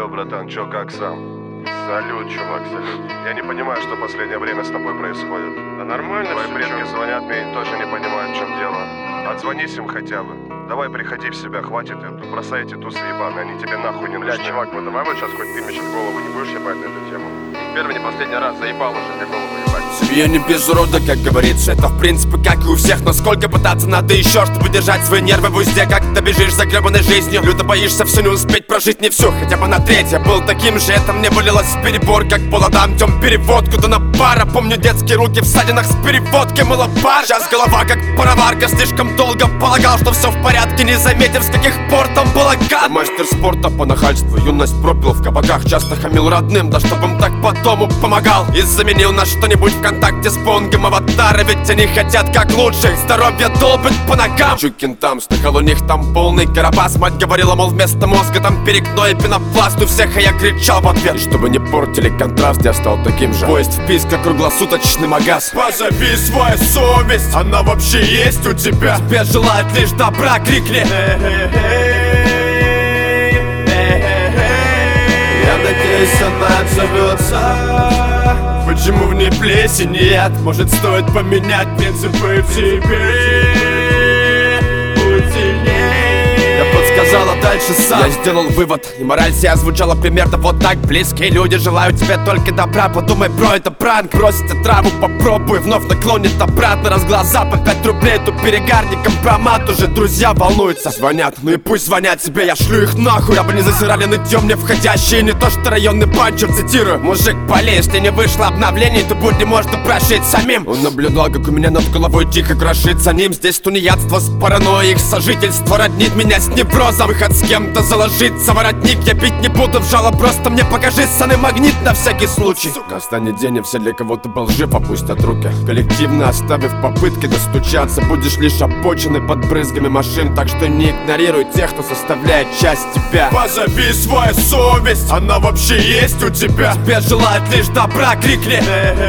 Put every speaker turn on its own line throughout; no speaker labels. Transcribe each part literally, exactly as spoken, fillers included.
братан, чё, как сам?
Салют, чувак, салют.
Я не понимаю, что в последнее время с тобой происходит.
Да нормально.
Твои
всё,
предки
чё?
звонят мне и тоже не понимают, в чем дело. Отзвонись им хотя бы. Давай приходи в себя, хватит эту. Бросай эти тусы ебаные, они тебе нахуй не
Бля,
нужны.
чувак, вот давай вот сейчас хоть ты мне сейчас голову не будешь ебать на эту тему. Первый, не последний раз заебал уже мне голову ебать.
Семья не без урода, как говорится. Это в принципе как и у всех. Но сколько пытаться надо еще, чтобы держать свои нервы в узде. Как ты бежишь за гребаной жизнью, люто боишься все не успеть прожить не всю. Хотя бы на треть я был таким же. Это мне вылилось в перебор, как полодам тем перевод. Куда на пара, помню детские руки в ссадинах с переводкой. Мыло пар, сейчас голова как пароварка. Слишком долго полагал, что все в порядке, не заметив, с каких пор там балаган. Мастер спорта по нахальству, юность пропил в кабаках. Часто хамил родным, да чтоб им так потом помогал. И заменил на что-нибудь ВКонтакте с понгом аватары. Ведь они хотят как лучше, их здоровье долбит по ногам. Чукин там, стыхал у них там полный карабас. Мать говорила, мол, вместо мозга там перегной пенопласт у всех, а я кричал в ответ. И чтобы не портили контраст, я стал таким же. Поезд вписка, круглосуточный магаз. Позови свою совесть, она вообще есть у тебя? Тебе желает лишь добра, крикни. Я надеюсь, она отзовется. Почему в ней плесень и яд? Может, стоит поменять принципы в себе? Будь сильней. Я подсказала дальше сам. Я сделал вывод, и мораль сия звучала примерно вот так. Близкие люди желают тебе только добра. Подумай, бро, это пранк. Бросите траву, попробуй, вновь наклонит обратно. Раз глаза по пять рублей, то перегарник, компромат. Уже друзья волнуются, звонят. Ну и пусть звонят себе, я шлю их нахуй. Я бы не засирали нытьем мне входящие. Не то что районный банчер, цитирую. Мужик, полей, если не вышло обновление, то будни можно прошить самим. Он наблюдал, как у меня над головой тихо крошит за ним. Здесь тунеядство с паранойей, их сожительство роднит меня с неврозом. Выход с кем-то заложиться воротник. Я бить не буду в жало, просто мне покажи ссаный магнит на всякий случай. Настанет день, и все для кого-то был жив опустят руки. Коллективно оставив попытки достучаться, будешь лишь обочиной под брызгами машин. Так что не игнорируй тех, кто составляет часть тебя. Позови свою совесть, она вообще есть у тебя? Тебе желает лишь добра, крикни.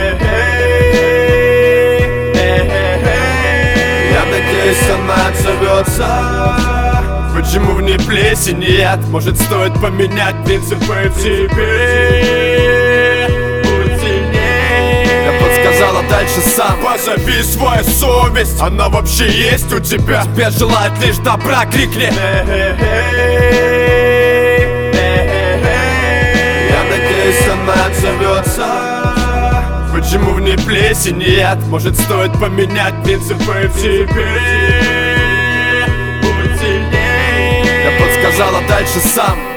Я надеюсь, она отзовется. Почему в ней плесень и яд? Может, стоит поменять принципы в себе? Будь сильней. Я подсказала дальше сам. Позови свою совесть, она вообще есть у тебя? Тебе желает лишь добра, крикни. Я надеюсь, она отзовется. Почему в ней плесень и яд? Может, стоит поменять принципы в себе? Сказала дальше сам.